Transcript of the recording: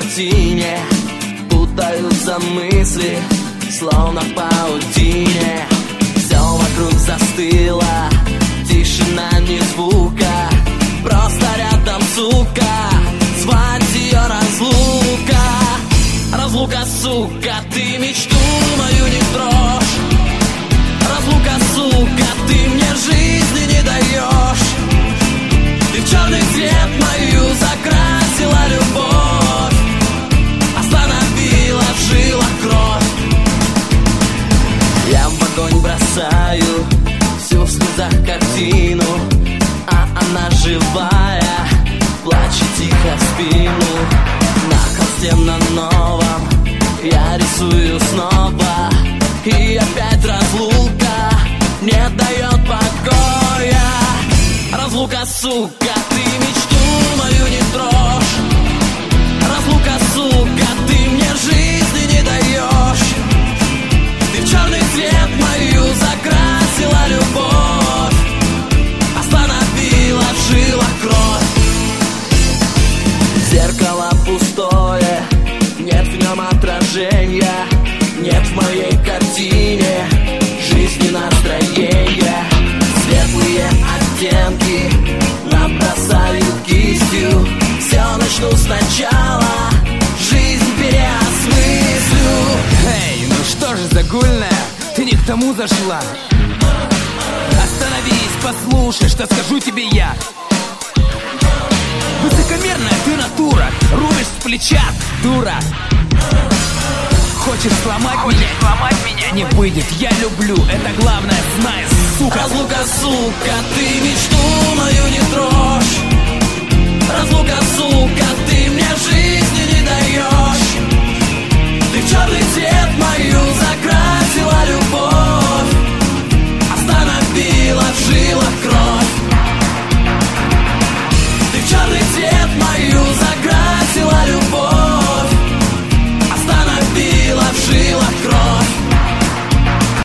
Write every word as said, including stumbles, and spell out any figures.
картине путаются мысли, словно в паутине. Все вокруг застыло, тишина, ни звука, просто рядом сука, звать ее разлука. Разлука, сука, ты мечту мою не трожь. Разлука, сука, ты мне жизни не даешь. Ты в черный цвет мою закрасила любовь, остановила в жилах кровь. Я в огонь бросаю всю в слезах картину, а она живая, плачет тихо в спину. На холсте на новом я рисую снова, и опять разлука не дает покоя. Разлука, сука, ты мечту мою не трожь. Разлука, сука, ты мне жизни не даешь. Ты в черный цвет мою закрасила любовь, остановила в жилах кровь. Зеркало пустое, нет в нем отражения, нет в моей картине жизни настроения. Светлые оттенки набросаю кистью, все начну сначала, жизнь переосмыслю. Эй, ну что же загульная, ты не к тому зашла. Остановись, послушай, что скажу тебе я. Высокомерная ты натура, рубишь с плеча, дура. Хочешь сломать, Хочешь меня? сломать меня? Не выйдет, я люблю, это главное, знай, сука. Разлука, сука, ты мечту мою не трожь.